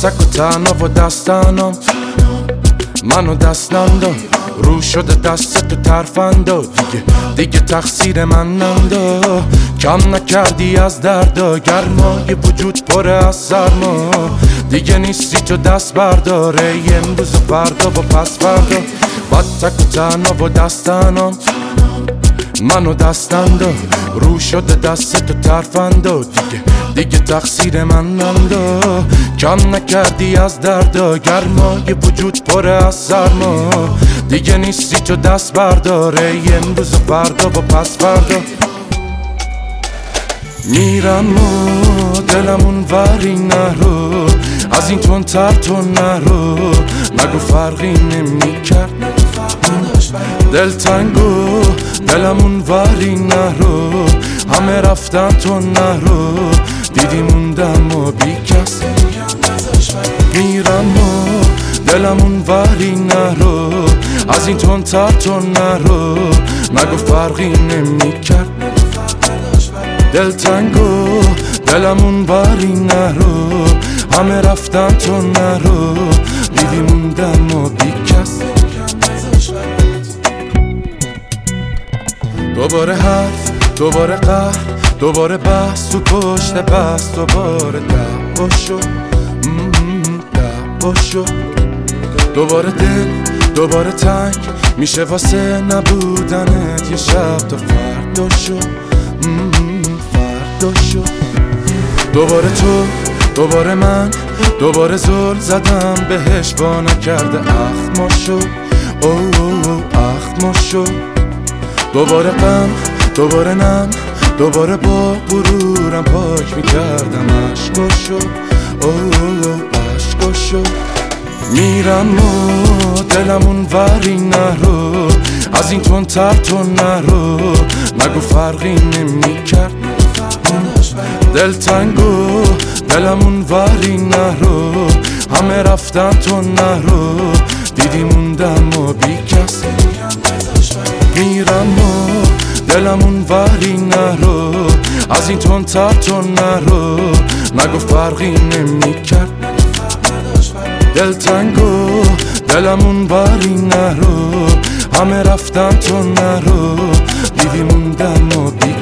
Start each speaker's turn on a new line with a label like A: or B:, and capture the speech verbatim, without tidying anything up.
A: تک و تنها و دستنم منو دستم داد رو شده دست تو ترفندا دیگه دیگه تقصیر من نندا کم نکردی از دردا گرمای وجود پره از سرما دیگه نیستی تو دست برداره امروز و فردا و پس فردا با تک و تنها و دستنم منو دستم داد رو شده دست تو ترفندا دیگه دیگه تقصیر من نندا کم نکردی از دردا گرمای وجود پره از سرما دیگه نیستی تو دست برداره امروز و فردا و پس فردا میرم و دلمون وری نرو از این تون تر تو نرو نگو فرقی نمی کرد دلتنگو دلمون وری نرو همه رفتن تو نرو دیدی موندم و بی کس میرم و دلمون وری نرو از این تون تر تو نرو نگو فرقی نمی کرد دلتنگو دلمون وری نرو همه رفتن تو نرو دیدی موندم و بی کس دوباره حرف دوباره قهر دوباره بحث تو پشت بحث دوباره دعوا شد دعوا شد دوباره دل دوباره تنگ میشه واسه نبودنت یه شب تا فردا شد فردا شد دوباره تو دوباره من دوباره زل زدم بهش با نکرده اخم شد او او او اخم شد دوباره غم دوباره نم دوباره با غرورم پاک میکردم عشقا شد او او او عشقا شد میرم و دلمون وری نرو از این تون تر تو نرو نگو فرقی نمی کرد دلتنگو دلمون وری نرو همه رفتن تو نرو دیدی موندم و بی کس میرم و دلمون وری نرو از این تون تر تو نرو نگو فرقی نمی کرد دلتنگو دلمون وری نرو همه رفتن تو نرو دیدی موندم و بی